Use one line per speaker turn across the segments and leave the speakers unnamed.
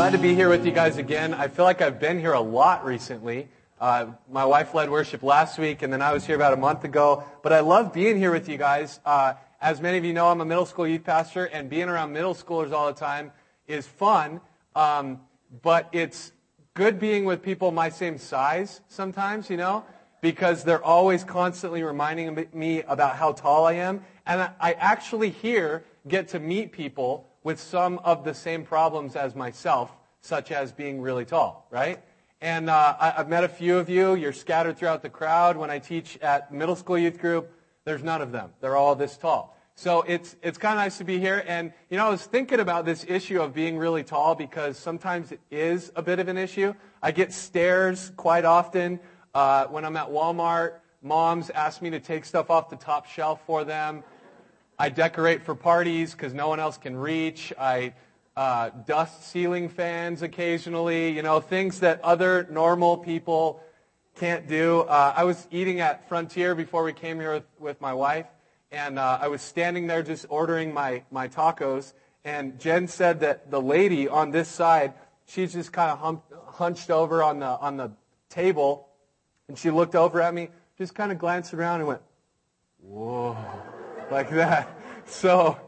Glad to be here with you guys again. I feel like I've been here a lot recently. My wife led worship last week, and then I was here about a month ago. But I love being here with you guys. As many of you know, I'm a middle school youth pastor, and being around middle schoolers all the time is fun. But it's good being with people my same size sometimes, because they're always constantly reminding me about how tall I am. And I actually here get to meet people with some of the same problems as myself, such as being really tall, right? And I've met a few of you. You're scattered throughout the crowd. When I teach at middle school youth group, there's none of them. They're all this tall. So it's kind of nice to be here. And, I was thinking about this issue of being really tall because sometimes it is a bit of an issue. I get stares quite often when I'm at Walmart. Moms ask me to take stuff off the top shelf for them. I decorate for parties because no one else can reach. I dust ceiling fans occasionally, things that other normal people can't do. I was eating at Frontier before we came here with my wife, and I was standing there just ordering my tacos, and Jen said that the lady on this side, she's just kind of hunched over on the table, and she looked over at me, just kind of glanced around and went, whoa, like that. So,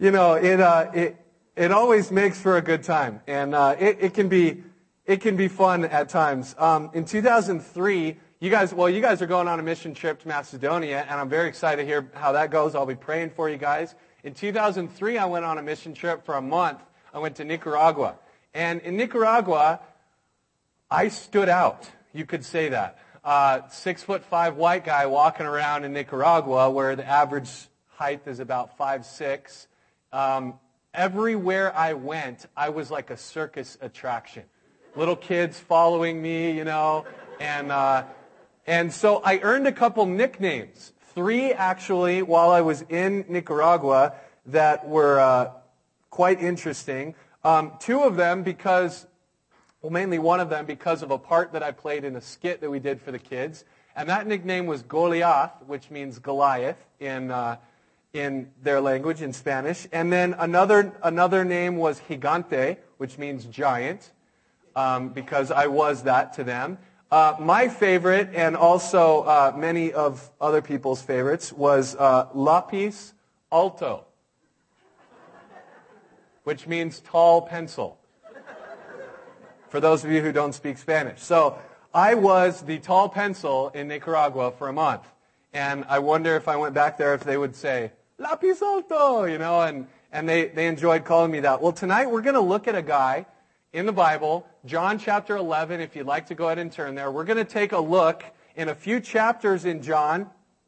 it always makes for a good time, and it can be fun at times. In 2003, you guys are going on a mission trip to Macedonia, and I'm very excited to hear how that goes. I'll be praying for you guys. In 2003, I went on a mission trip for a month. I went to Nicaragua, and in Nicaragua, I stood out. You could say that. 6'5" white guy walking around in Nicaragua, where the average height is about 5'6". Everywhere I went, I was like a circus attraction. Little kids following me, and so I earned a couple nicknames. 3 actually, while I was in Nicaragua, that were quite interesting. 2 of them mainly one of them because of a part that I played in a skit that we did for the kids. And that nickname was Goliath, which means Goliath in their language, in Spanish. And then another name was Gigante, which means giant, because I was that to them. My favorite, and also many of other people's favorites, was Lapis Alto, which means tall pencil, for those of you who don't speak Spanish. So I was the tall pencil in Nicaragua for a month. And I wonder if I went back there if they would say, Lapis Alto, and they enjoyed calling me that. Well, tonight we're going to look at a guy in the Bible, John chapter 11, if you'd like to go ahead and turn there. We're going to take a look in a few chapters in John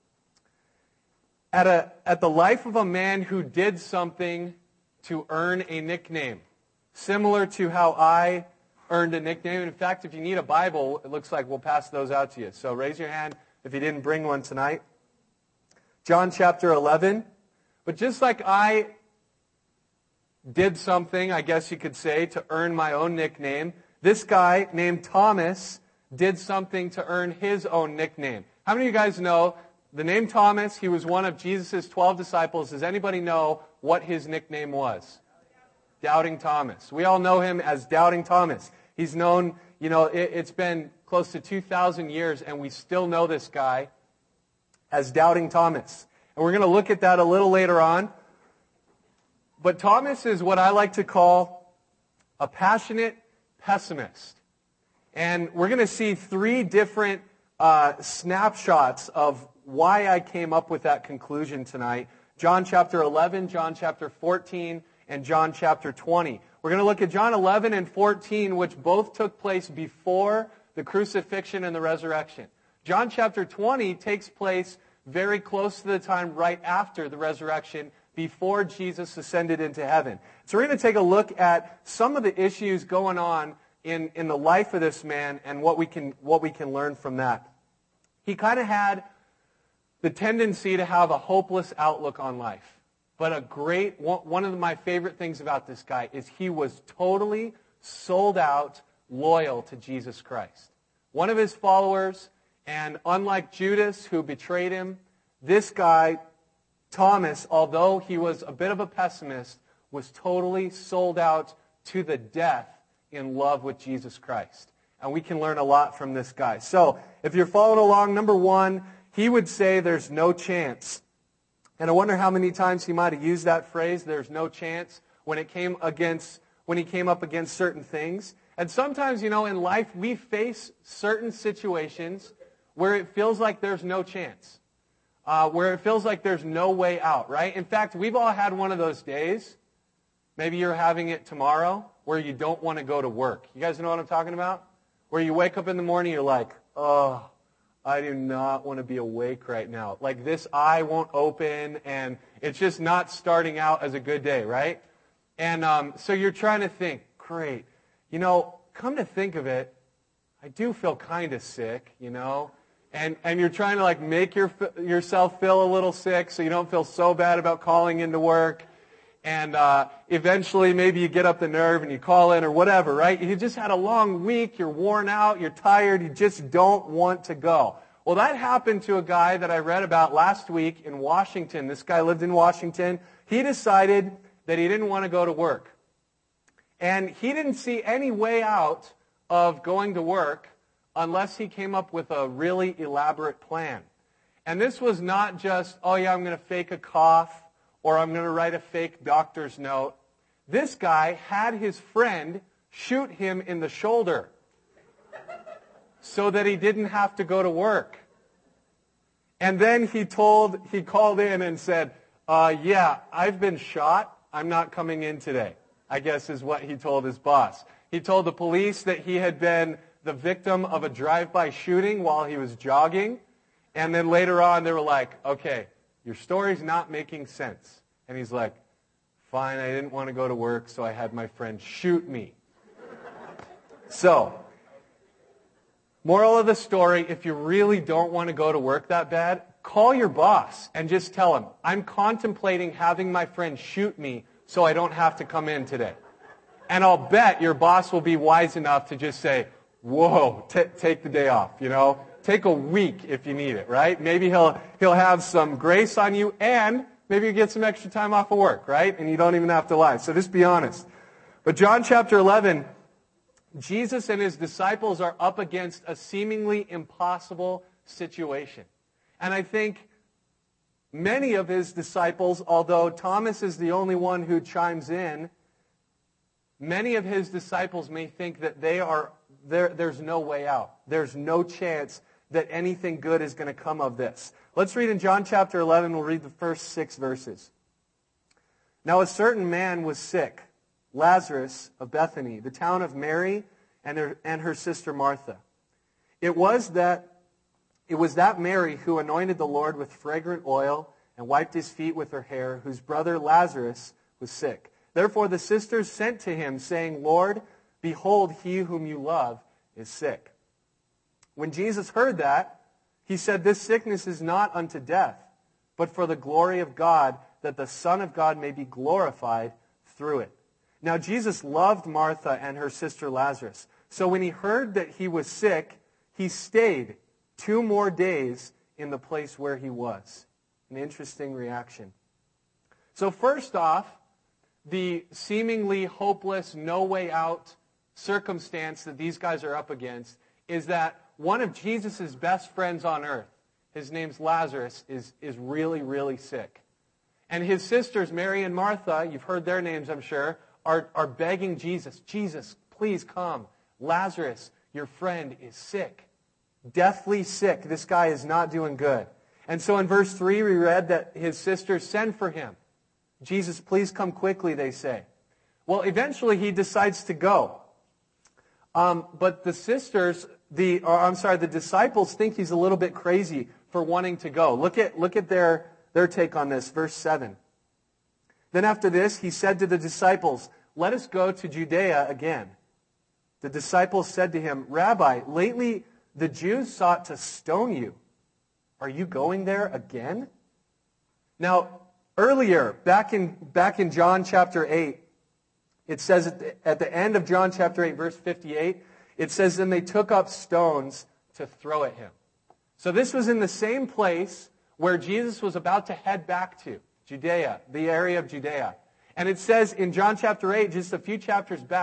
at the life of a man who did something to earn a nickname, similar to how I earned a nickname. In fact, if you need a Bible, it looks like we'll pass those out to you. So raise your hand if you didn't bring one tonight. John chapter 11. But just like I did something, I guess you could say, to earn my own nickname, this guy named Thomas did something to earn his own nickname. How many of you guys know the name Thomas? He was one of Jesus' 12 disciples. Does anybody know what his nickname was? Doubting Thomas. We all know him as Doubting Thomas. He's known, it's been close to 2,000 years, and we still know this guy as Doubting Thomas. And we're going to look at that a little later on. But Thomas is what I like to call a passionate pessimist. And we're going to see 3 different snapshots of why I came up with that conclusion tonight. John chapter 11, John chapter 14, and John chapter 20. We're going to look at John 11 and 14, which both took place before the crucifixion and the resurrection. John chapter 20 takes place very close to the time right after the resurrection, before Jesus ascended into heaven. So we're going to take a look at some of the issues going on in the life of this man and what we can learn from that. He kind of had the tendency to have a hopeless outlook on life. But one of my favorite things about this guy is he was totally sold out, loyal to Jesus Christ. One of his followers, and unlike Judas, who betrayed him, this guy, Thomas, although he was a bit of a pessimist, was totally sold out to the death in love with Jesus Christ. And we can learn a lot from this guy. So, if you're following along, number one, he would say there's no chance. And I wonder how many times he might have used that phrase, there's no chance, when he came up against certain things. And sometimes, in life we face certain situations where it feels like there's no chance. Where it feels like there's no way out, right? In fact, we've all had one of those days. Maybe you're having it tomorrow where you don't want to go to work. You guys know what I'm talking about? Where you wake up in the morning, you're like, oh, I do not want to be awake right now. Like this eye won't open, and it's just not starting out as a good day, right? And so you're trying to think, great. Come to think of it, I do feel kind of sick, And you're trying to make yourself feel a little sick so you don't feel so bad about calling into work. And eventually maybe you get up the nerve and you call in or whatever, right? You just had a long week, you're worn out, you're tired, you just don't want to go. Well, that happened to a guy that I read about last week in Washington. This guy lived in Washington. He decided that he didn't want to go to work. And he didn't see any way out of going to work unless he came up with a really elaborate plan. And this was not just, oh yeah, I'm going to fake a cough, or I'm going to write a fake doctor's note. This guy had his friend shoot him in the shoulder so that he didn't have to go to work. And then he called in and said, yeah, I've been shot. I'm not coming in today, I guess is what he told his boss. He told the police that he had been the victim of a drive-by shooting while he was jogging. And then later on, they were like, okay, your story's not making sense. And he's like, fine, I didn't want to go to work, so I had my friend shoot me. So, moral of the story, if you really don't want to go to work that bad, call your boss and just tell him, I'm contemplating having my friend shoot me so I don't have to come in today. And I'll bet your boss will be wise enough to just say, whoa, take the day off, Take a week if you need it, right? Maybe he'll have some grace on you, and maybe you get some extra time off of work, right? And you don't even have to lie. So just be honest. But John chapter 11, Jesus and his disciples are up against a seemingly impossible situation. And I think many of his disciples, although Thomas is the only one who chimes in, many of his disciples may think that there's no way out. There's no chance that anything good is going to come of this. Let's read in John chapter 11. We'll read the first 6 verses. Now a certain man was sick, Lazarus of Bethany, the town of Mary and her sister Martha. It was that Mary who anointed the Lord with fragrant oil and wiped his feet with her hair, whose brother Lazarus was sick. Therefore the sisters sent to him, saying, Lord, behold, he whom you love is sick. When Jesus heard that, he said, this sickness is not unto death, but for the glory of God, that the Son of God may be glorified through it. Now Jesus loved Martha and her sister Lazarus. So when he heard that he was sick, he stayed 2 more days in the place where he was. An interesting reaction. So first off, the seemingly hopeless, no way out circumstance that these guys are up against is that one of Jesus' best friends on earth, his name's Lazarus, is really, really sick. And his sisters, Mary and Martha, you've heard their names, I'm sure, are begging Jesus, Jesus, please come. Lazarus, your friend, is sick. Deathly sick. This guy is not doing good. And so in verse 3, we read that his sisters send for him. Jesus, please come quickly, they say. Well, eventually he decides to go. But the disciples think he's a little bit crazy for wanting to go. Look at their take on this, verse 7. Then after this, he said to the disciples, let us go to Judea again. The disciples said to him, Rabbi, lately the Jews sought to stone you. Are you going there again? Now, earlier, back in John chapter 8, it says at the end of John chapter 8, verse 58, it says, then they took up stones to throw at him. So this was in the same place where Jesus was about to head back to, Judea, the area of Judea. And it says in John chapter 8, just a few chapters back,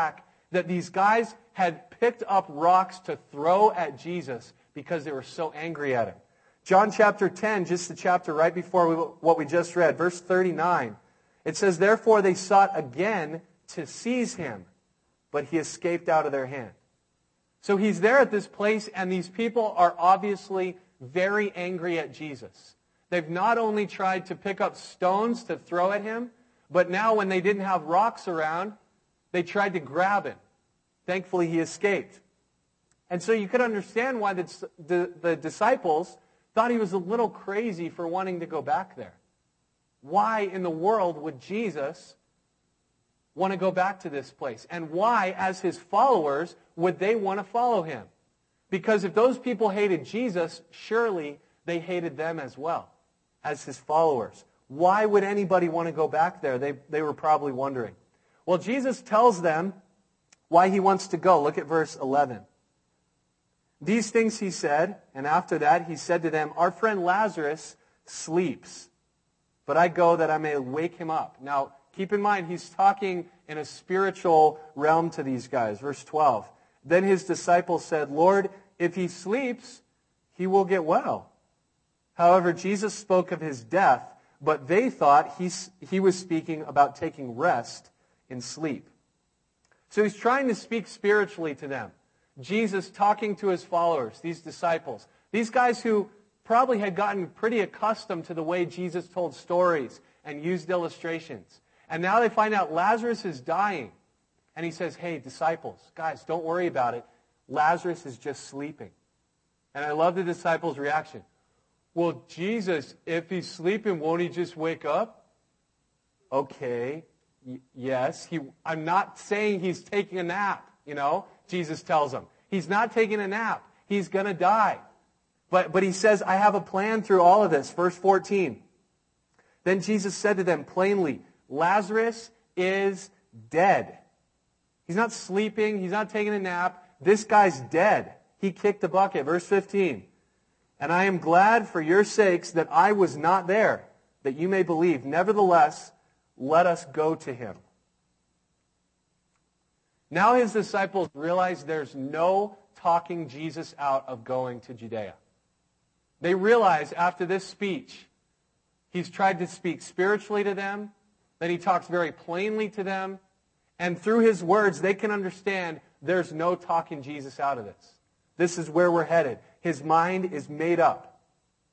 that these guys had picked up rocks to throw at Jesus because they were so angry at him. John chapter 10, just the chapter right before what we just read, verse 39, it says, "Therefore they sought again to seize him, but he escaped out of their hand." So he's there at this place, and these people are obviously very angry at Jesus. They've not only tried to pick up stones to throw at him, but now when they didn't have rocks around, they tried to grab him. Thankfully, he escaped. And so you could understand why the disciples thought he was a little crazy for wanting to go back there. Why in the world would Jesus want to go back to this place? And why, as his followers, would they want to follow him? Because if those people hated Jesus, surely they hated them as well, as his followers. Why would anybody want to go back there? They were probably wondering. Well, Jesus tells them why he wants to go. Look at verse 11. "These things he said, and after that he said to them, 'Our friend Lazarus sleeps, but I go that I may wake him up.'" Now, keep in mind, he's talking in a spiritual realm to these guys. Verse 12. "Then his disciples said, 'Lord, if he sleeps, he will get well.' However, Jesus spoke of his death, but they thought he was speaking about taking rest in sleep." So he's trying to speak spiritually to them. Jesus talking to his followers, these disciples. These guys who probably had gotten pretty accustomed to the way Jesus told stories and used illustrations. And now they find out Lazarus is dying. And he says, "Hey, disciples, guys, don't worry about it. Lazarus is just sleeping." And I love the disciples' reaction. "Well, Jesus, if he's sleeping, won't he just wake up?" Okay, yes. I'm not saying he's taking a nap, Jesus tells them. He's not taking a nap. He's going to die. But he says, "I have a plan through all of this." Verse 14. "Then Jesus said to them plainly, 'Lazarus is dead.'" He's not sleeping. He's not taking a nap. This guy's dead. He kicked the bucket. Verse 15. "And I am glad for your sakes that I was not there, that you may believe. Nevertheless, let us go to him." Now his disciples realize there's no talking Jesus out of going to Judea. They realize after this speech, he's tried to speak spiritually to them, that he talks very plainly to them, and through his words they can understand there's no talking Jesus out of this. This is where we're headed. His mind is made up.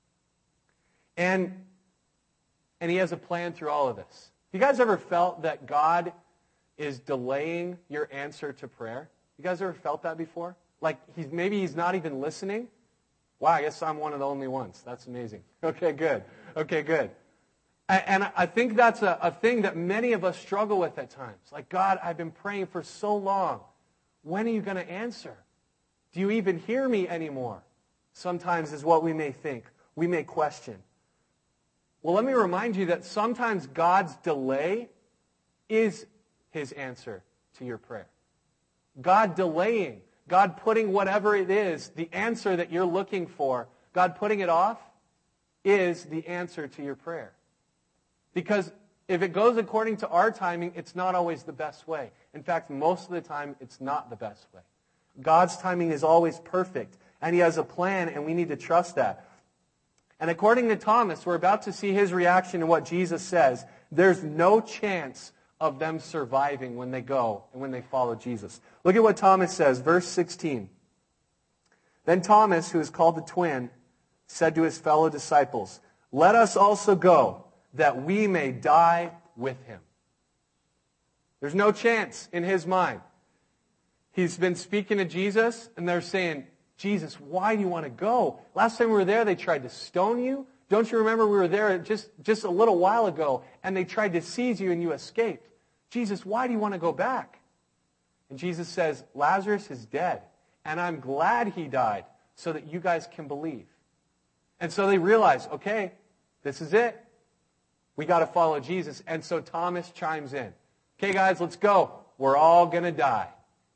And he has a plan through all of this. You guys ever felt that God is delaying your answer to prayer? You guys ever felt that before? Like maybe he's not even listening? Wow, I guess I'm one of the only ones. That's amazing. Okay, good. And I think that's a thing that many of us struggle with at times. Like, God, I've been praying for so long. When are you going to answer? Do you even hear me anymore? Sometimes is what we may think. We may question. Well, let me remind you that sometimes God's delay is his answer to your prayer. God delaying, God putting whatever it is, the answer that you're looking for, God putting it off is the answer to your prayer. Because if it goes according to our timing, it's not always the best way. In fact, most of the time, it's not the best way. God's timing is always perfect, and he has a plan, and we need to trust that. And according to Thomas, we're about to see his reaction to what Jesus says. There's no chance of them surviving when they go and when they follow Jesus. Look at what Thomas says, verse 16. "Then Thomas, who is called the twin, said to his fellow disciples, 'Let us also go, that we may die with him.'" There's no chance in his mind. He's been speaking to Jesus, and they're saying, "Jesus, why do you want to go? Last time we were there, they tried to stone you. Don't you remember we were there just a little while ago, and they tried to seize you, and you escaped? Jesus, why do you want to go back?" And Jesus says, "Lazarus is dead, and I'm glad he died so that you guys can believe." And so they realize, okay, this is it. We got to follow Jesus. And so Thomas chimes in. "Okay, guys, let's go. We're all going to die."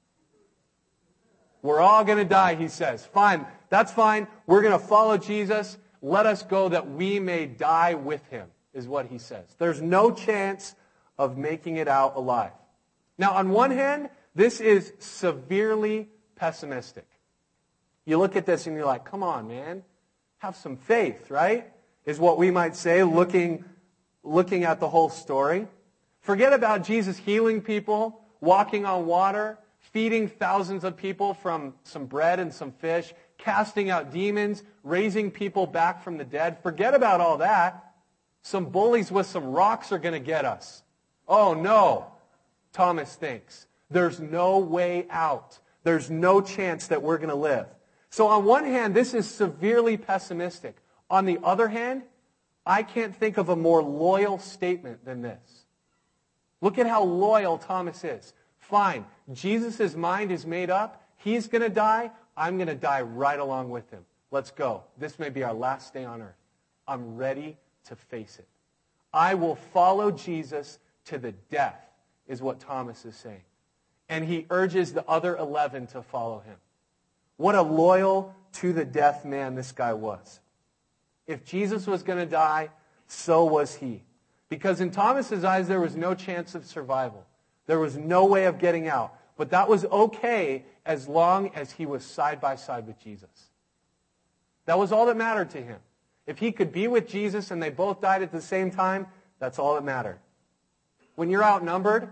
We're all going to die, he says. Fine, that's fine. We're going to follow Jesus. Let us go that we may die with him, is what he says. There's no chance of making it out alive. Now, on one hand, This is severely pessimistic. You look at this and you're like, come on, man. Have some faith, right? Is what we might say, looking at the whole story. Forget about Jesus healing people, walking on water, feeding thousands of people from some bread and some fish, casting out demons, raising people back from the dead. Forget about all that. Some bullies with some rocks are going to get us. Oh no, Thomas thinks. There's no way out. There's no chance that we're going to live. So on one hand, this is severely pessimistic. On the other hand, I can't think of a more loyal statement than this. Look at how loyal Thomas is. Fine, Jesus' mind is made up. He's going to die. I'm going to die right along with him. Let's go. This may be our last day on earth. I'm ready to face it. I will follow Jesus to the death, is what Thomas is saying. And he urges the other 11 to follow him. What a loyal, to-the-death man this guy was. If Jesus was going to die, so was he. Because in Thomas's eyes, there was no chance of survival. There was no way of getting out. But that was okay as long as he was side by side with Jesus. That was all that mattered to him. If he could be with Jesus and they both died at the same time, that's all that mattered. When you're outnumbered,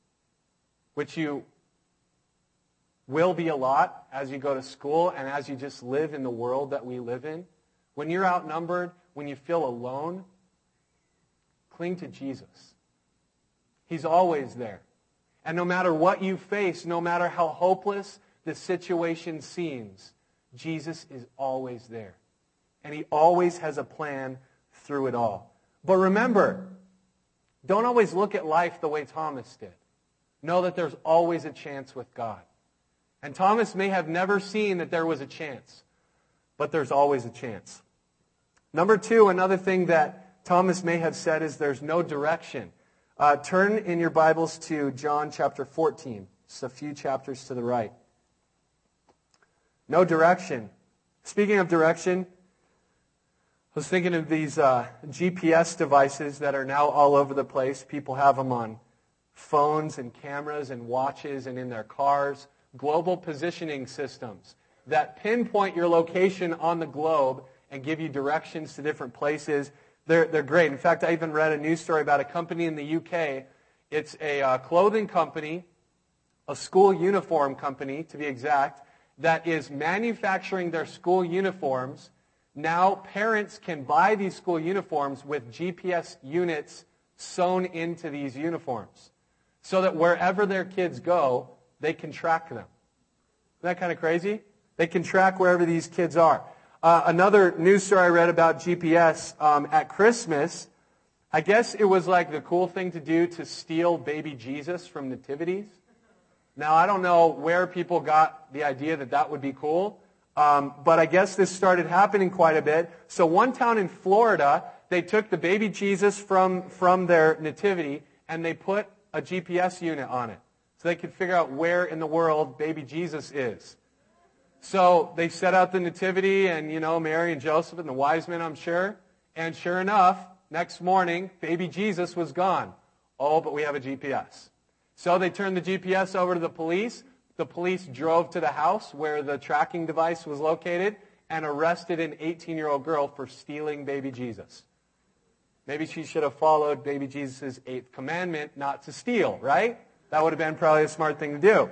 which you will be a lot as you go to school and as you just live in the world that we live in, when you're outnumbered, when you feel alone, cling to Jesus. He's always there. And no matter what you face, no matter how hopeless the situation seems, Jesus is always there. And he always has a plan through it all. But remember, don't always look at life the way Thomas did. Know that there's always a chance with God. And Thomas may have never seen that there was a chance, but there's always a chance. Number two, another thing that Thomas may have said is there's no direction. Turn in your Bibles to John chapter 14. Just a few chapters to the right. No direction. Speaking of direction, I was thinking of these GPS devices that are now all over the place. People have them on phones and cameras and watches and in their cars. Global positioning systems that pinpoint your location on the globe and give you directions to different places. They're great. In fact, I even read a news story about a company in the UK. It's a clothing company, a school uniform company to be exact, that is manufacturing their school uniforms. Now parents can buy these school uniforms with GPS units sewn into these uniforms so that wherever their kids go, they can track them. Isn't that kind of crazy? They can track wherever these kids are. Another news story I read about GPS at Christmas, I guess it was like the cool thing to do to steal baby Jesus from nativities. Now, I don't know where people got the idea that that would be cool, but I guess this started happening quite a bit. So one town in Florida, they took the baby Jesus from their nativity and they put a GPS unit on it so they could figure out where in the world baby Jesus is. So they set out the nativity and, Mary and Joseph and the wise men, I'm sure. And sure enough, next morning, baby Jesus was gone. Oh, but we have a GPS. So they turned the GPS over to the police. The police drove to the house where the tracking device was located and arrested an 18-year-old girl for stealing baby Jesus. Maybe she should have followed baby Jesus' 8th commandment, not to steal, right? That would have been probably a smart thing to do.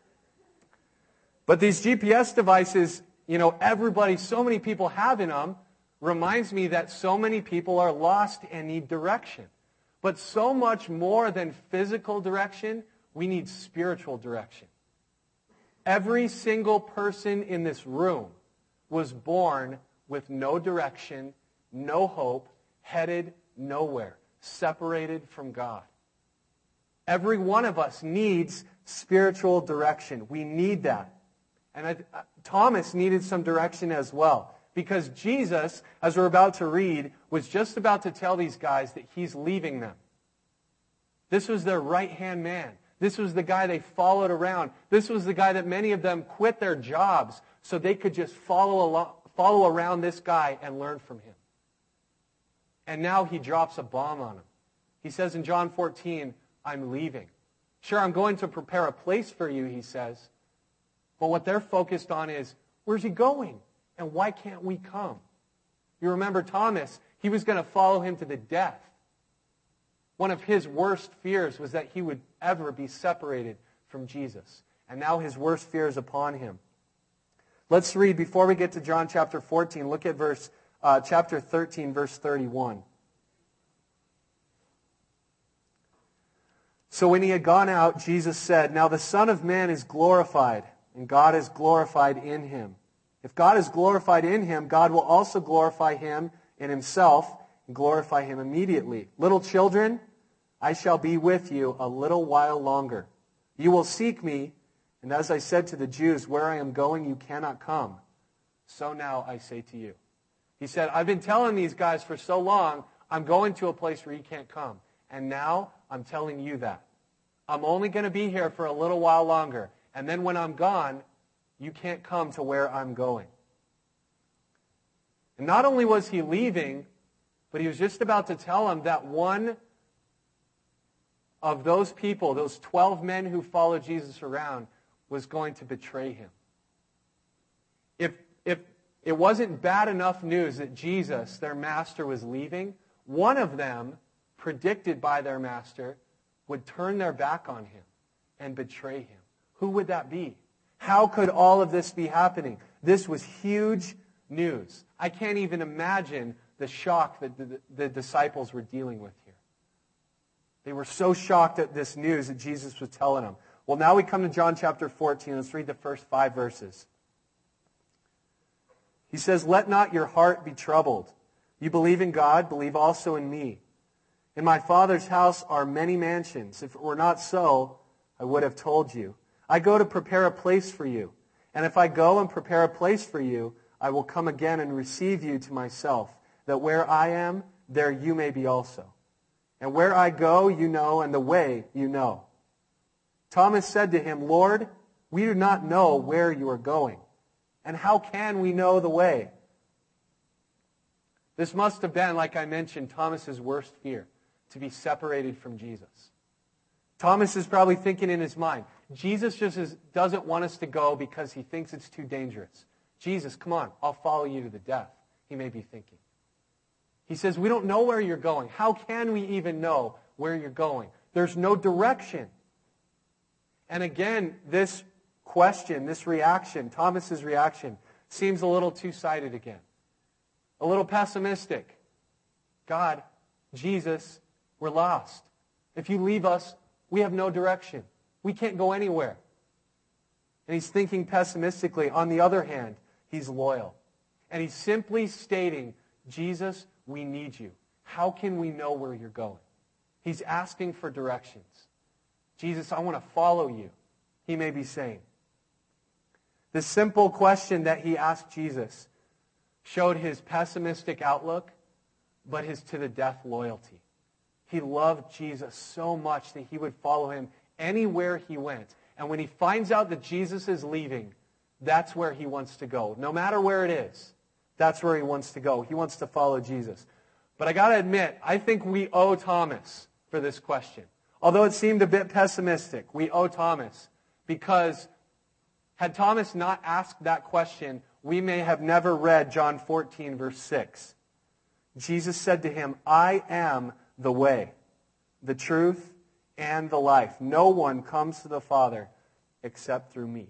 But these GPS devices, everybody, so many people have in them, reminds me that so many people are lost and need direction. But so much more than physical direction, we need spiritual direction. Every single person in this room was born with no direction, no hope, headed nowhere, separated from God. Every one of us needs spiritual direction. We need that. And Thomas needed some direction as well. Because Jesus, as we're about to read, was just about to tell these guys that he's leaving them. This was their right-hand man. This was the guy they followed around. This was the guy that many of them quit their jobs so they could just follow around this guy and learn from him. And now he drops a bomb on them. He says in John 14, I'm leaving. Sure, I'm going to prepare a place for you, he says. But what they're focused on is, where's he going? And why can't we come? You remember Thomas, he was going to follow him to the death. One of his worst fears was that he would ever be separated from Jesus. And now his worst fear is upon him. Let's read, before we get to John chapter 14, look at chapter 13, verse 31. So when he had gone out, Jesus said, "Now the Son of Man is glorified, and God is glorified in him. If God is glorified in him, God will also glorify him in himself, and glorify him immediately. Little children, I shall be with you a little while longer. You will seek me, and as I said to the Jews, where I am going you cannot come. So now I say to you." He said, I've been telling these guys for so long, I'm going to a place where you can't come. And now I'm telling you that. I'm only going to be here for a little while longer. And then when I'm gone, you can't come to where I'm going. And not only was he leaving, but he was just about to tell them that one of those people, those 12 men who followed Jesus around, was going to betray him. If it wasn't bad enough news that Jesus, their master, was leaving, one of them, predicted by their master, would turn their back on him and betray him. Who would that be? How could all of this be happening? This was huge news. I can't even imagine the shock that the disciples were dealing with here. They were so shocked at this news that Jesus was telling them. Well, now we come to John chapter 14. Let's read the first 5 verses. He says, "Let not your heart be troubled. You believe in God, believe also in me. In my Father's house are many mansions. If it were not so, I would have told you. I go to prepare a place for you. And if I go and prepare a place for you, I will come again and receive you to myself, that where I am, there you may be also. And where I go, you know, and the way you know." Thomas said to him, "Lord, we do not know where you are going, and how can we know the way?" This must have been, like I mentioned, Thomas's worst fear, to be separated from Jesus. Thomas is probably thinking in his mind, Jesus just doesn't want us to go because he thinks it's too dangerous. Jesus, come on, I'll follow you to the death, he may be thinking. He says, we don't know where you're going. How can we even know where you're going? There's no direction. And again, this question, this reaction, Thomas's reaction, seems a little two-sided again. A little pessimistic. God, Jesus, we're lost. If you leave us, we have no direction. We can't go anywhere. And he's thinking pessimistically. On the other hand, he's loyal. And he's simply stating, Jesus, we need you. How can we know where you're going? He's asking for directions. Jesus, I want to follow you, he may be saying. The simple question that he asked Jesus showed his pessimistic outlook, but his to-the-death loyalty. He loved Jesus so much that he would follow him anywhere he went. And when he finds out that Jesus is leaving, that's where he wants to go. No matter where it is, that's where he wants to go. He wants to follow Jesus. But I got to admit, I think we owe Thomas for this question. Although it seemed a bit pessimistic, we owe Thomas. Because had Thomas not asked that question, we may have never read John 14, verse 6. Jesus said to him, I am the way, the truth, and the life. No one comes to the Father except through me.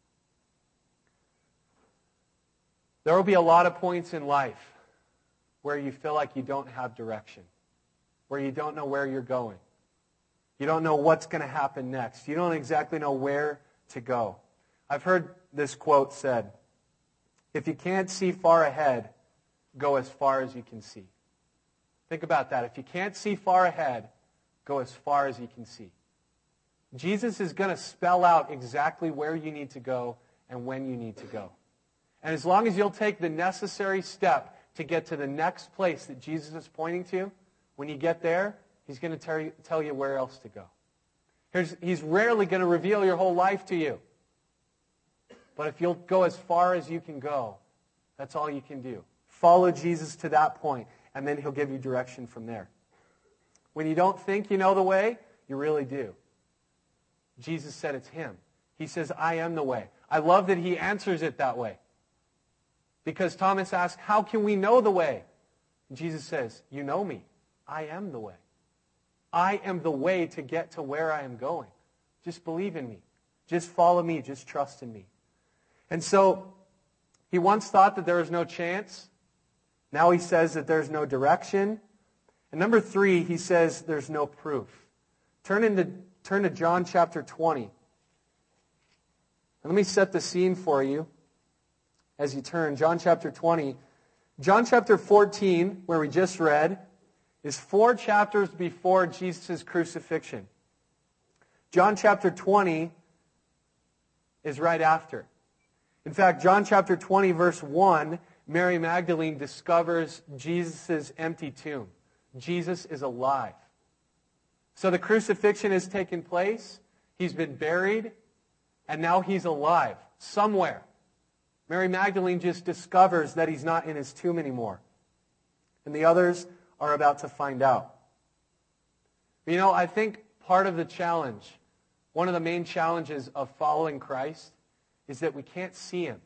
There will be a lot of points in life where you feel like you don't have direction, where you don't know where you're going. You don't know what's going to happen next. You don't exactly know where to go. I've heard this quote said, if you can't see far ahead, go as far as you can see. Think about that. If you can't see far ahead, go as far as you can see. Jesus is going to spell out exactly where you need to go and when you need to go. And as long as you'll take the necessary step to get to the next place that Jesus is pointing to, when you get there, he's going to tell you where else to go. He's rarely going to reveal your whole life to you. But if you'll go as far as you can go, that's all you can do. Follow Jesus to that point, and then he'll give you direction from there. When you don't think you know the way, you really do. Jesus said it's him. He says, I am the way. I love that he answers it that way. Because Thomas asked, how can we know the way? And Jesus says, you know me. I am the way. I am the way to get to where I am going. Just believe in me. Just follow me. Just trust in me. And so, he once thought that there was no chance. Now he says that there's no direction. And number 3, he says there's no proof. Turn to John chapter 20. And let me set the scene for you as you turn. John chapter 20. John chapter 14, where we just read, is 4 chapters before Jesus' crucifixion. John chapter 20 is right after. In fact, John chapter 20, verse 1, Mary Magdalene discovers Jesus' empty tomb. Jesus is alive. So the crucifixion has taken place. He's been buried. And now he's alive somewhere. Mary Magdalene just discovers that he's not in his tomb anymore. And the others are about to find out. You know, I think part of the challenge, one of the main challenges of following Christ, is that we can't see him.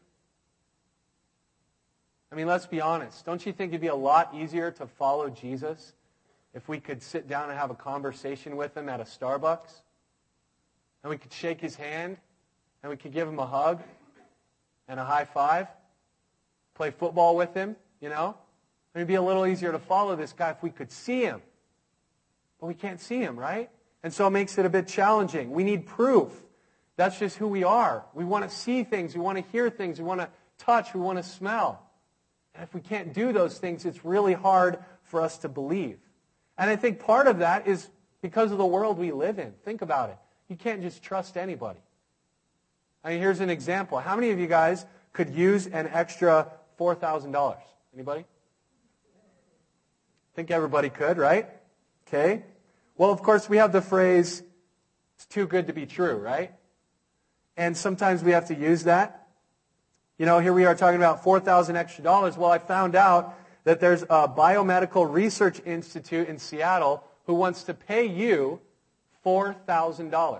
I mean, let's be honest. Don't you think it'd be a lot easier to follow Jesus if we could sit down and have a conversation with him at a Starbucks? And we could shake his hand, and we could give him a hug and a high five, play football with him, you know? It'd be a little easier to follow this guy if we could see him. But we can't see him, right? And so it makes it a bit challenging. We need proof. That's just who we are. We want to see things. We want to hear things. We want to touch. We want to smell. And if we can't do those things, it's really hard for us to believe. And I think part of that is because of the world we live in. Think about it. You can't just trust anybody. I mean, here's an example. How many of you guys could use an extra $4,000? Anybody? I think everybody could, right? Okay. Well, of course, we have the phrase, it's too good to be true, right? And sometimes we have to use that. You know, here we are talking about $4,000 extra dollars. Well, I found out that there's a biomedical research institute in Seattle who wants to pay you $4,000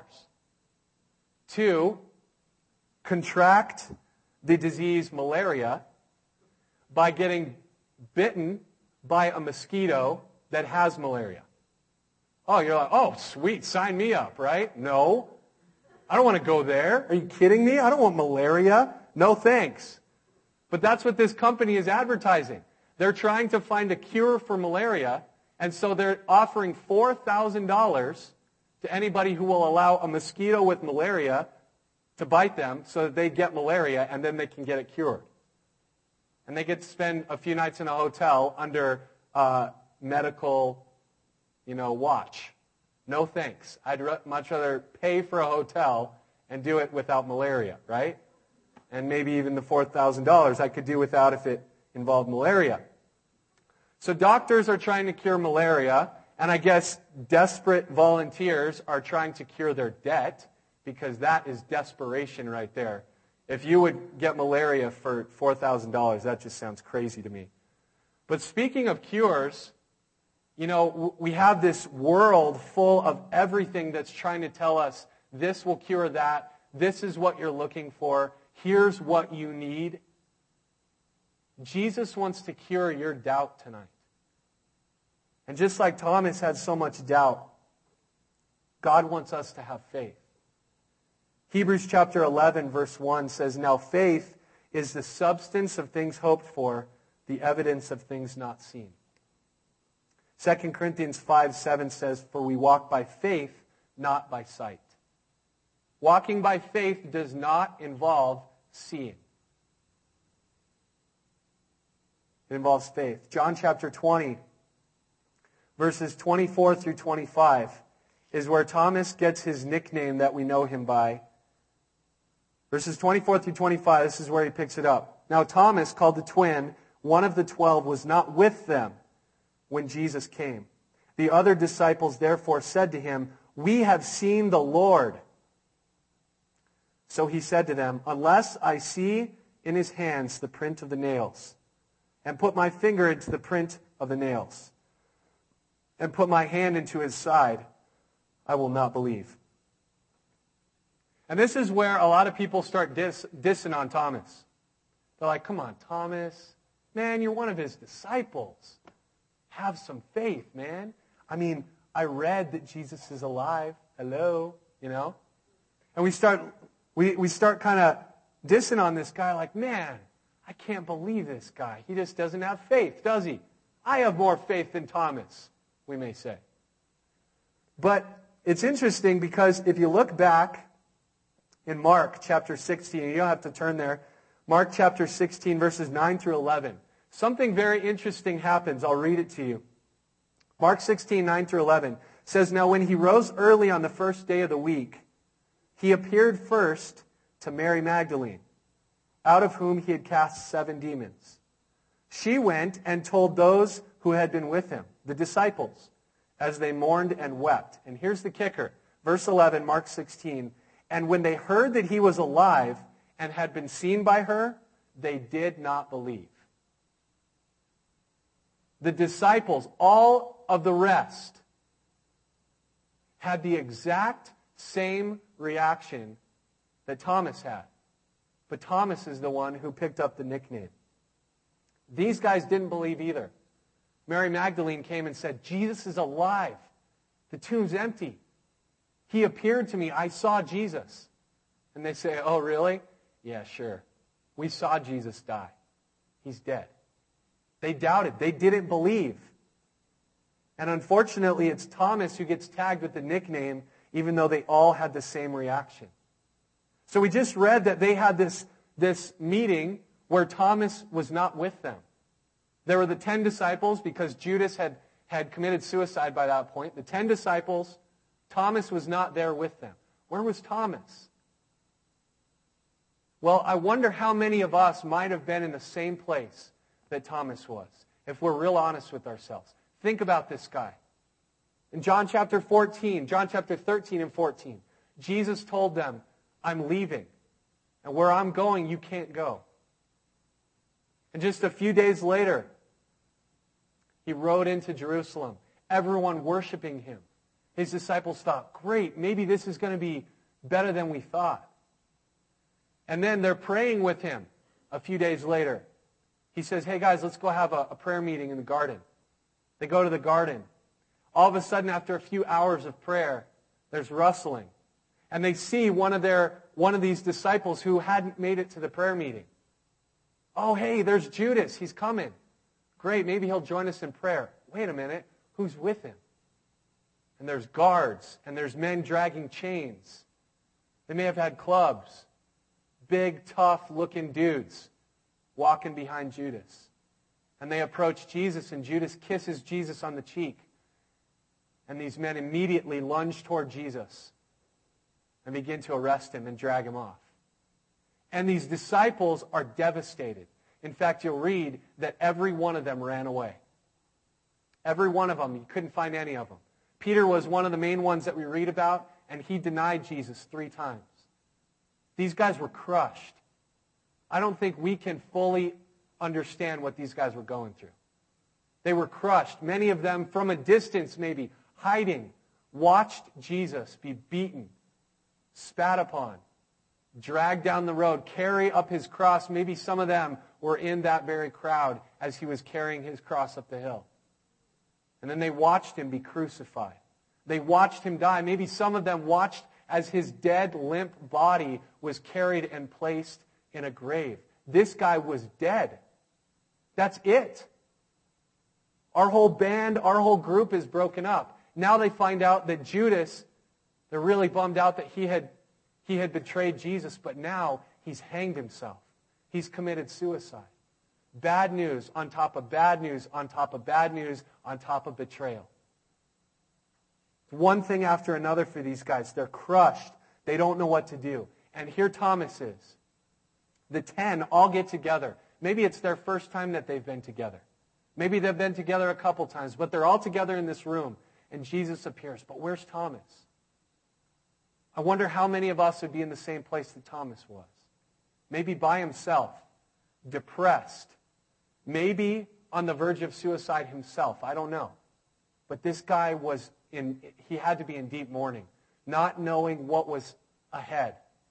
to contract the disease malaria by getting bitten by a mosquito that has malaria. Oh, you're like, oh, sweet, sign me up, right? No. I don't want to go there. Are you kidding me? I don't want malaria. No thanks. But that's what this company is advertising. They're trying to find a cure for malaria, and so they're offering $4,000 to anybody who will allow a mosquito with malaria to bite them so that they get malaria, and then they can get it cured. And they get to spend a few nights in a hotel under medical, watch. No thanks. I'd much rather pay for a hotel and do it without malaria, right? And maybe even the $4,000 I could do without if it involved malaria. So doctors are trying to cure malaria, and I guess desperate volunteers are trying to cure their debt, because that is desperation right there. If you would get malaria for $4,000, that just sounds crazy to me. But speaking of cures, we have this world full of everything that's trying to tell us this will cure that, this is what you're looking for, here's what you need. Jesus wants to cure your doubt tonight. And just like Thomas had so much doubt, God wants us to have faith. Hebrews chapter 11, verse 1 says, "Now faith is the substance of things hoped for, the evidence of things not seen." 2 Corinthians 5:7 says, "For we walk by faith, not by sight." Walking by faith does not involve seeing. It involves faith. John chapter 20, verses 24 through 25, is where Thomas gets his nickname that we know him by. Verses 24 through 25, this is where he picks it up. "Now Thomas, called the twin, one of the 12, was not with them when Jesus came. The other disciples therefore said to him, 'We have seen the Lord.' So he said to them, 'Unless I see in his hands the print of the nails, and put my finger into the print of the nails, and put my hand into his side, I will not believe.' And this is where a lot of people start dissing on Thomas. They're like, come on, Thomas. Man, you're one of his disciples. Have some faith, man. I mean, I read that Jesus is alive. Hello, you know? And we start kind of dissing on this guy like, man, I can't believe this guy. He just doesn't have faith, does he? I have more faith than Thomas, we may say. But it's interesting because if you look back in Mark chapter 16, you don't have to turn there, Mark chapter 16, verses 9 through 11, something very interesting happens. I'll read it to you. Mark 16, 9 through 11 says, Now when he rose early on the first day of the week, he appeared first to Mary Magdalene, out of whom he had cast 7 demons. She went and told those who had been with him, the disciples, as they mourned and wept. And here's the kicker. Verse 11, Mark 16. And when they heard that he was alive and had been seen by her, they did not believe. The disciples, all of the rest, had the exact same reaction that Thomas had. But Thomas is the one who picked up the nickname. These guys didn't believe either. Mary Magdalene came and said, Jesus is alive. The tomb's empty. He appeared to me. I saw Jesus. And they say, oh, really? Yeah, sure. We saw Jesus die. He's dead. They doubted. They didn't believe. And unfortunately, it's Thomas who gets tagged with the nickname, even though they all had the same reaction. So we just read that they had this meeting where Thomas was not with them. There were the 10 disciples because Judas had committed suicide by that point. The 10 disciples, Thomas was not there with them. Where was Thomas? Well, I wonder how many of us might have been in the same place that Thomas was, if we're real honest with ourselves. Think about this guy. In John chapter 13 and 14, Jesus told them, I'm leaving, and where I'm going, you can't go. And just a few days later, he rode into Jerusalem, everyone worshiping him. His disciples thought, great, maybe this is going to be better than we thought. And then they're praying with him a few days later. He says, hey guys, let's go have a prayer meeting in the garden. They go to the garden. All of a sudden, after a few hours of prayer, there's rustling. And they see one of these disciples who hadn't made it to the prayer meeting. Oh, hey, there's Judas. He's coming. Great, maybe he'll join us in prayer. Wait a minute, who's with him? And there's guards, and there's men dragging chains. They may have had clubs. Big, tough-looking dudes walking behind Judas. And they approach Jesus, and Judas kisses Jesus on the cheek. And these men immediately lunge toward Jesus and begin to arrest him and drag him off. And these disciples are devastated. In fact, you'll read that every one of them ran away. Every one of them. You couldn't find any of them. Peter was one of the main ones that we read about, and he denied Jesus 3 times. These guys were crushed. I don't think we can fully understand what these guys were going through. They were crushed. Many of them, from a distance maybe, hiding, watched Jesus be beaten, spat upon, dragged down the road, carry up his cross. Maybe some of them were in that very crowd as he was carrying his cross up the hill. And then they watched him be crucified. They watched him die. Maybe some of them watched as his dead, limp body was carried and placed in a grave. This guy was dead. That's it. Our whole band, our whole group is broken up. Now they find out that Judas, they're really bummed out that he had betrayed Jesus, but now he's hanged himself. He's committed suicide. Bad news on top of bad news on top of bad news on top of betrayal. One thing after another for these guys. They're crushed. They don't know what to do. And here Thomas is. The 10 all get together. Maybe it's their first time that they've been together. Maybe they've been together a couple times, but they're all together in this room, and Jesus appears. But where's Thomas? I wonder how many of us would be in the same place that Thomas was. Maybe by himself, depressed, maybe on the verge of suicide himself. I don't know. But this guy he had to be in deep mourning, not knowing what was ahead.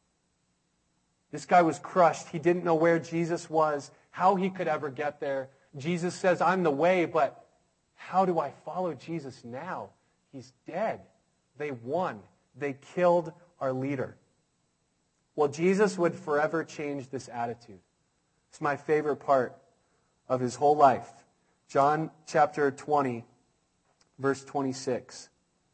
This guy was crushed. He didn't know where Jesus was, how he could ever get there. Jesus says, I'm the way, but how do I follow Jesus now? He's dead. They won. They killed our leader. Well, Jesus would forever change this attitude. It's my favorite part of his whole life. John chapter 20, verse 26.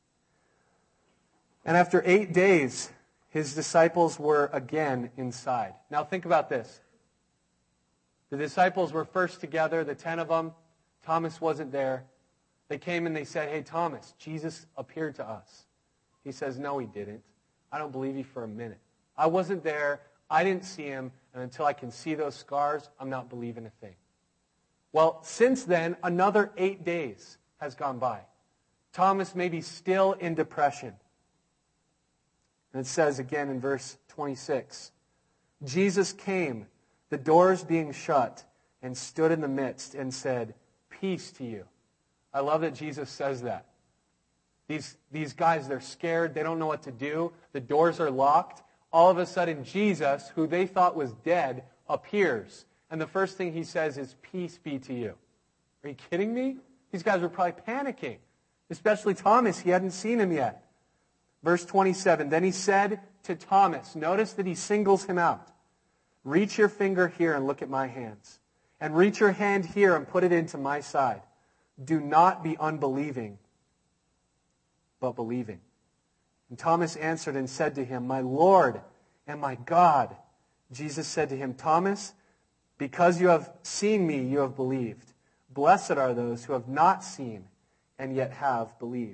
And after 8 days, his disciples were again inside. Now think about this. The disciples were first together, the 10 of them. Thomas wasn't there. They came and they said, hey, Thomas, Jesus appeared to us. He says, no, he didn't. I don't believe you for a minute. I wasn't there. I didn't see him. And until I can see those scars, I'm not believing a thing. Well, since then, another 8 days has gone by. Thomas may be still in depression. And it says again in verse 26, Jesus came, the doors being shut, and stood in the midst and said, peace to you. I love that Jesus says that. These guys, they're scared. They don't know what to do. The doors are locked. All of a sudden, Jesus, who they thought was dead, appears. And the first thing he says is, peace be to you. Are you kidding me? These guys were probably panicking. Especially Thomas. He hadn't seen him yet. Verse 27, then he said to Thomas, notice that he singles him out. Reach your finger here and look at my hands. And reach your hand here and put it into my side. Do not be unbelieving, but believing. And Thomas answered and said to him, my Lord and my God. Jesus said to him, Thomas, because you have seen me, you have believed. Blessed are those who have not seen and yet have believed.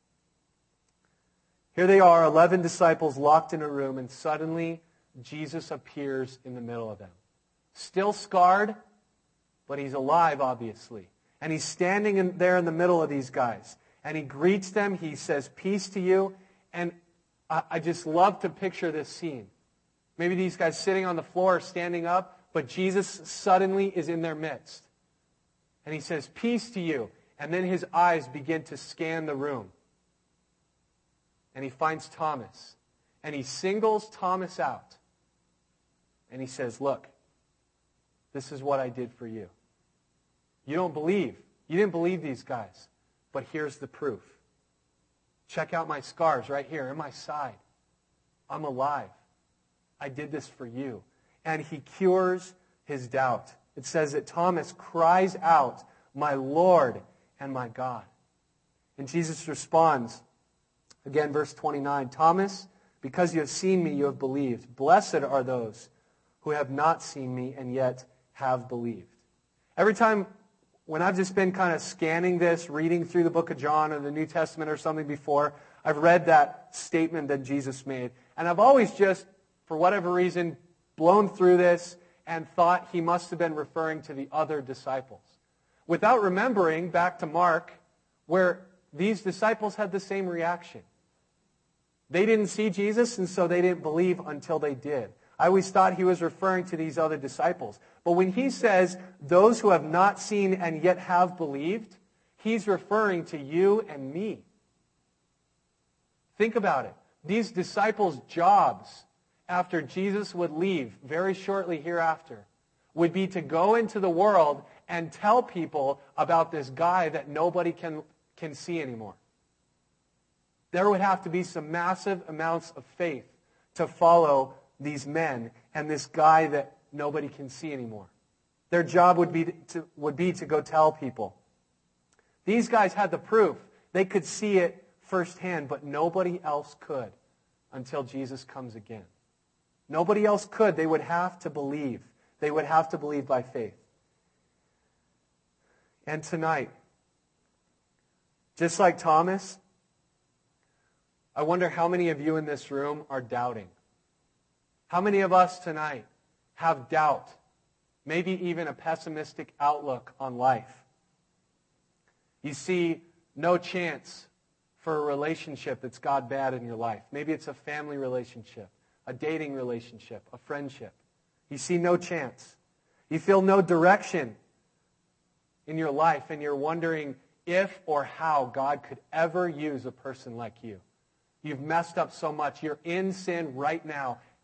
Here they are, 11 disciples locked in a room, and suddenly Jesus appears in the middle of them. Still scarred, but he's alive, obviously. And he's standing there in the middle of these guys. And he greets them. He says, peace to you. And I just love to picture this scene. Maybe these guys sitting on the floor or standing up, but Jesus suddenly is in their midst. And he says, peace to you. And then his eyes begin to scan the room. And he finds Thomas. And he singles Thomas out. And he says, look, this is what I did for you. You don't believe. You didn't believe these guys. But here's the proof. Check out my scars right here in my side. I'm alive. I did this for you. And he cures his doubt. It says that Thomas cries out, my Lord and my God. And Jesus responds, again, verse 29, Thomas, because you have seen me, you have believed. Blessed are those who have not seen me and yet have believed. Every time when I've just been kind of scanning this, reading through the book of John or the New Testament or something before, I've read that statement that Jesus made. And I've always just, for whatever reason, blown through this and thought he must have been referring to the other disciples. Without remembering back to Mark, where these disciples had the same reaction. They didn't see Jesus, and so they didn't believe until they did. I always thought he was referring to these other disciples. But when he says, those who have not seen and yet have believed, he's referring to you and me. Think about it. These disciples' jobs, after Jesus would leave very shortly hereafter, would be to go into the world and tell people about this guy that nobody can see anymore. There would have to be some massive amounts of faith to follow these men and this guy that nobody can see anymore. Their job would be to go tell people. These guys had the proof. They could see it firsthand, but nobody else could until Jesus comes again. Nobody else could. They would have to believe. They would have to believe by faith. And tonight, just like Thomas, I wonder how many of you in this room are doubting. How many of us tonight have doubt, maybe even a pessimistic outlook on life? You see no chance for a relationship that's gone bad in your life. Maybe it's a family relationship, a dating relationship, a friendship. You see no chance. You feel no direction in your life, and you're wondering if or how God could ever use a person like you. You've messed up so much. You're in sin right now.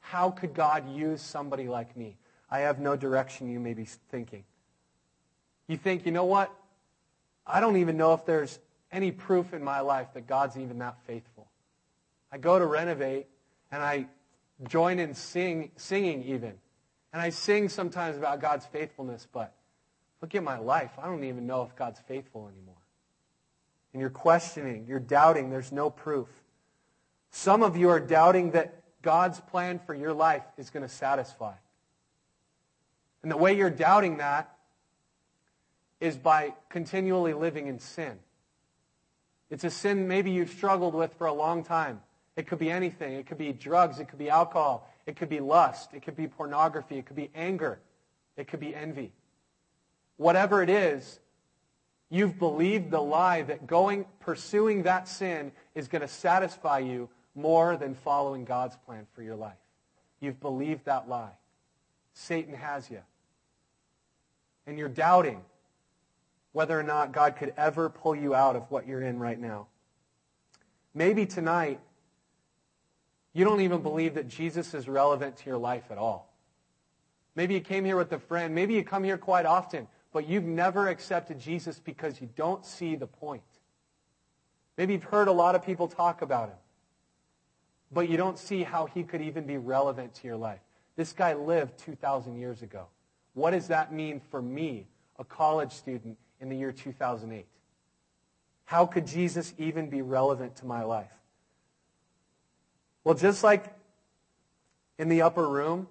how could God use somebody like me? I have no direction, you may be thinking. You think, you know what? I don't even know if there's any proof in my life that God's even that faithful. I go to Renovate, and I join in singing even. And I sing sometimes about God's faithfulness, but look at my life. I don't even know if God's faithful anymore. And you're questioning, you're doubting, there's no proof. Some of you are doubting that God's plan for your life is going to satisfy. And the way you're doubting that is by continually living in sin. It's a sin maybe you've struggled with for a long time. It could be anything. It could be drugs. It could be alcohol. It could be lust. It could be pornography. It could be anger. It could be envy. Whatever it is, you've believed the lie that pursuing that sin is going to satisfy you more than following God's plan for your life. You've believed that lie. Satan has you. And you're doubting whether or not God could ever pull you out of what you're in right now. Maybe tonight, you don't even believe that Jesus is relevant to your life at all. Maybe you came here with a friend. Maybe you come here quite often, but you've never accepted Jesus because you don't see the point. Maybe you've heard a lot of people talk about him, but you don't see how he could even be relevant to your life. This guy lived 2,000 years ago. What does that mean for me, a college student in the year 2008? How could Jesus even be relevant to my life? Well, just like in the upper room,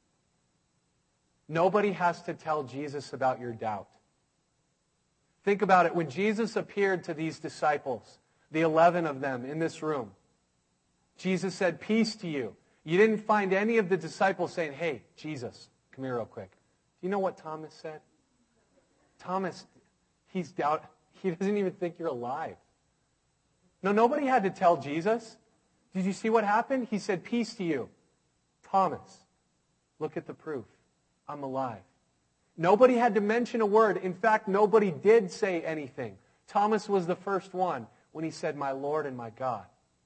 nobody has to tell Jesus about your doubt. Think about it. When Jesus appeared to these disciples, the 11 of them in this room, Jesus said, "Peace to you." You didn't find any of the disciples saying, "Hey, Jesus, come here real quick." Do you know what Thomas said? Thomas, he doesn't even think you're alive. No, nobody had to tell Jesus. Did you see what happened? He said, "Peace to you." Thomas, look at the proof. I'm alive. Nobody had to mention a word. In fact, nobody did say anything. Thomas was the first one when he said, "My Lord and my God,"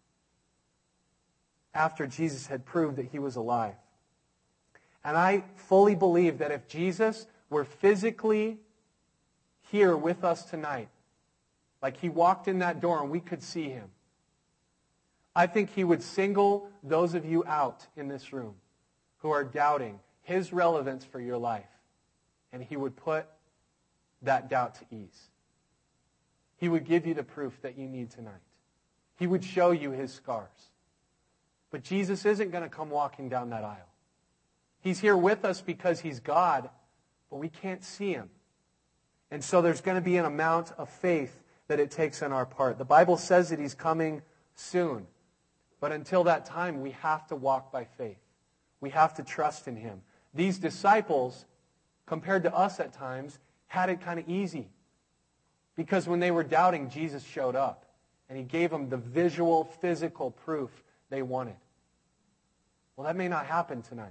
after Jesus had proved that he was alive. And I fully believe that if Jesus were physically here with us tonight, like he walked in that door and we could see him, I think he would single those of you out in this room who are doubting his relevance for your life, and he would put that doubt to ease. He would give you the proof that you need tonight. He would show you his scars. But Jesus isn't going to come walking down that aisle. He's here with us because he's God, but we can't see him. And so there's going to be an amount of faith that it takes on our part. The Bible says that he's coming soon. But until that time, we have to walk by faith. We have to trust in him. These disciples, compared to us at times, had it kind of easy. Because when they were doubting, Jesus showed up. And he gave them the visual, physical proof they wanted. Well, that may not happen tonight.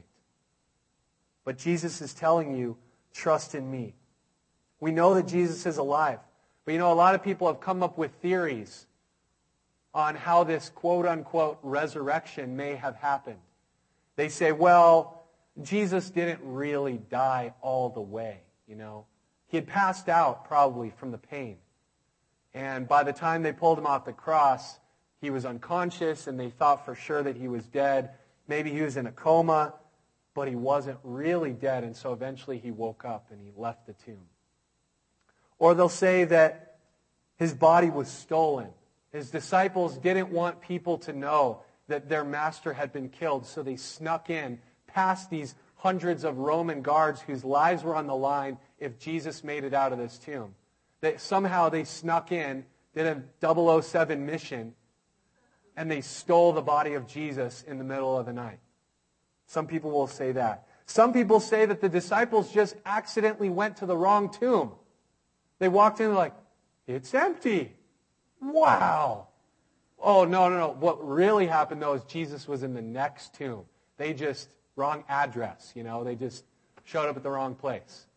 But Jesus is telling you, trust in me. We know that Jesus is alive. But a lot of people have come up with theories on how this quote-unquote resurrection may have happened. They say, well, Jesus didn't really die all the way, He had passed out probably from the pain. And by the time they pulled him off the cross, he was unconscious, and they thought for sure that he was dead. Maybe he was in a coma, but he wasn't really dead, and so eventually he woke up and he left the tomb. Or they'll say that his body was stolen. His disciples didn't want people to know that their master had been killed, so they snuck in past these hundreds of Roman guards whose lives were on the line if Jesus made it out of this tomb. Somehow they snuck in, did a 007 mission, and they stole the body of Jesus in the middle of the night. Some people will say that. Some people say that the disciples just accidentally went to the wrong tomb. They walked in like, it's empty. Wow. Oh, no. What really happened, though, is Jesus was in the next tomb. They just, wrong address, They just showed up at the wrong place.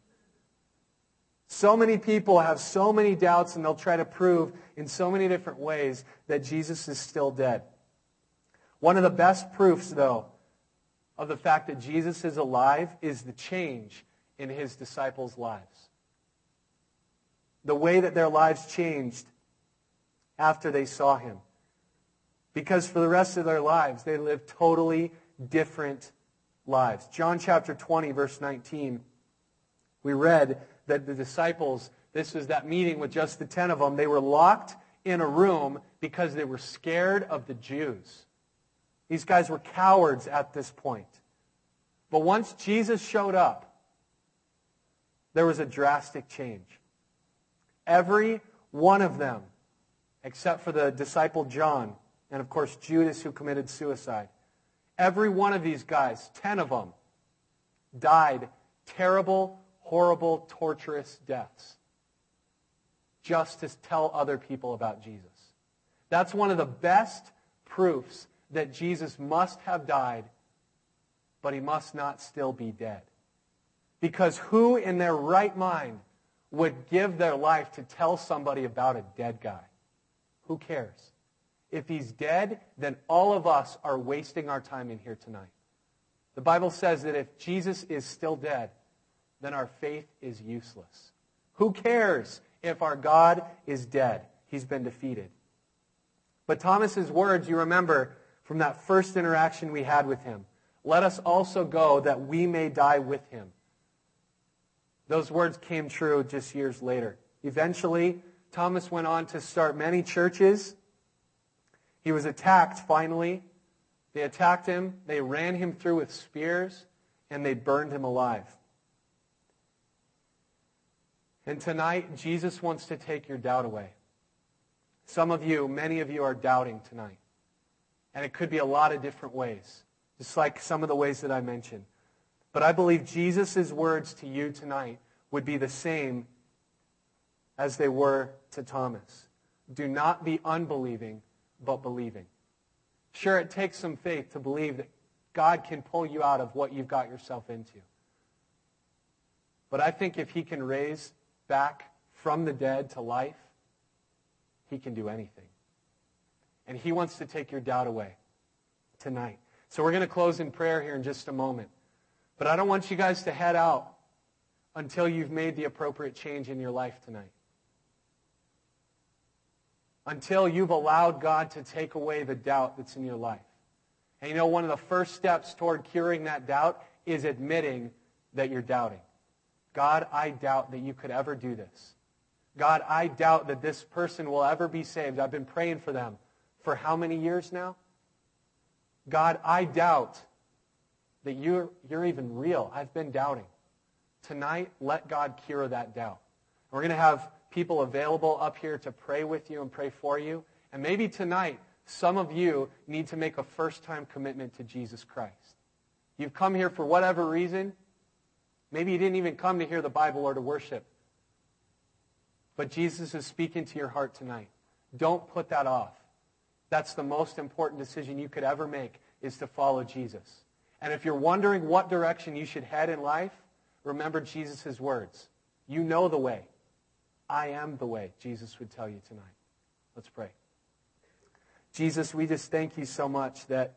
So many people have so many doubts, and they'll try to prove in so many different ways that Jesus is still dead. One of the best proofs, though, of the fact that Jesus is alive is the change in his disciples' lives. The way that their lives changed after they saw him. Because for the rest of their lives, they lived totally different lives. John chapter 20, verse 19, we read that the disciples, this was that meeting with just the 10 of them, they were locked in a room because they were scared of the Jews. These guys were cowards at this point. But once Jesus showed up, there was a drastic change. Every one of them, except for the disciple John, and of course Judas who committed suicide, every one of these guys, 10 of them, died terrible, horrible, torturous deaths just to tell other people about Jesus. That's one of the best proofs that Jesus must have died, but he must not still be dead. Because who in their right mind would give their life to tell somebody about a dead guy? Who cares? If he's dead, then all of us are wasting our time in here tonight. The Bible says that if Jesus is still dead, then our faith is useless. Who cares if our God is dead? He's been defeated. But Thomas's words, you remember from that first interaction we had with him, let us also go that we may die with him. Those words came true just years later. Eventually, Thomas went on to start many churches. He was attacked finally. They attacked him, they ran him through with spears, and they burned him alive. And tonight, Jesus wants to take your doubt away. Some of you, many of you are doubting tonight. And it could be a lot of different ways, just like some of the ways that I mentioned. But I believe Jesus' words to you tonight would be the same as they were to Thomas. Do not be unbelieving, but believing. Sure, it takes some faith to believe that God can pull you out of what you've got yourself into. But I think if he can raise back from the dead to life, he can do anything. And he wants to take your doubt away tonight. So we're going to close in prayer here in just a moment. But I don't want you guys to head out until you've made the appropriate change in your life tonight. Until you've allowed God to take away the doubt that's in your life. And you know, one of the first steps toward curing that doubt is admitting that you're doubting. God, I doubt that you could ever do this. God, I doubt that this person will ever be saved. I've been praying for them for how many years now? God, I doubt that you're even real. I've been doubting. Tonight, let God cure that doubt. We're going to have people available up here to pray with you and pray for you. And maybe tonight, some of you need to make a first-time commitment to Jesus Christ. You've come here for whatever reason. Maybe you didn't even come to hear the Bible or to worship. But Jesus is speaking to your heart tonight. Don't put that off. That's the most important decision you could ever make, is to follow Jesus. And if you're wondering what direction you should head in life, remember Jesus' words. You know the way. I am the way, Jesus would tell you tonight. Let's pray. Jesus, we just thank you so much that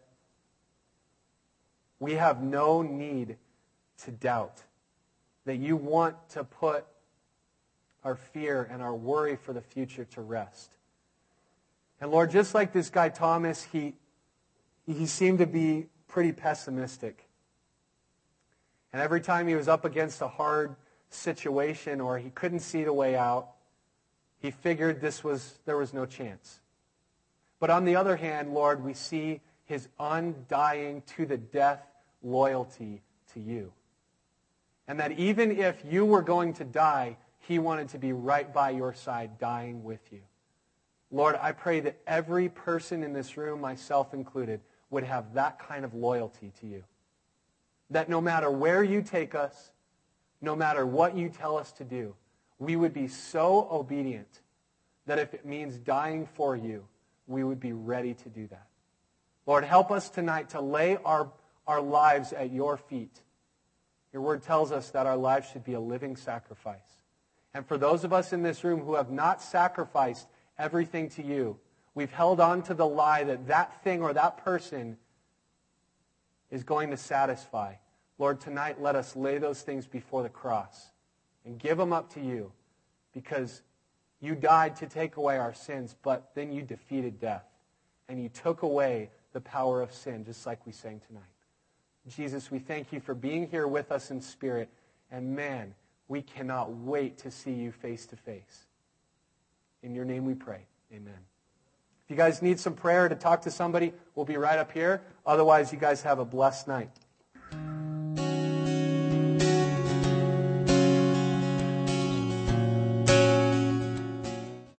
we have no need to doubt, that you want to put our fear and our worry for the future to rest. And Lord, just like this guy Thomas, he seemed to be pretty pessimistic. And every time he was up against a hard situation or he couldn't see the way out, he figured there was no chance. But on the other hand, Lord, we see his undying to the death loyalty to you. And that even if you were going to die, he wanted to be right by your side, dying with you. Lord, I pray that every person in this room, myself included, would have that kind of loyalty to you. That no matter where you take us, no matter what you tell us to do, we would be so obedient that if it means dying for you, we would be ready to do that. Lord, help us tonight to lay our lives at your feet. Your word tells us that our lives should be a living sacrifice. And for those of us in this room who have not sacrificed everything to you, we've held on to the lie that that thing or that person is going to satisfy. Lord, tonight let us lay those things before the cross and give them up to you, because you died to take away our sins, but then you defeated death, and you took away the power of sin, just like we sang tonight. Jesus, we thank you for being here with us in spirit, and man, we cannot wait to see you face to face. In your name we pray. Amen. If you guys need some prayer to talk to somebody, we'll be right up here. Otherwise, you guys have a blessed night.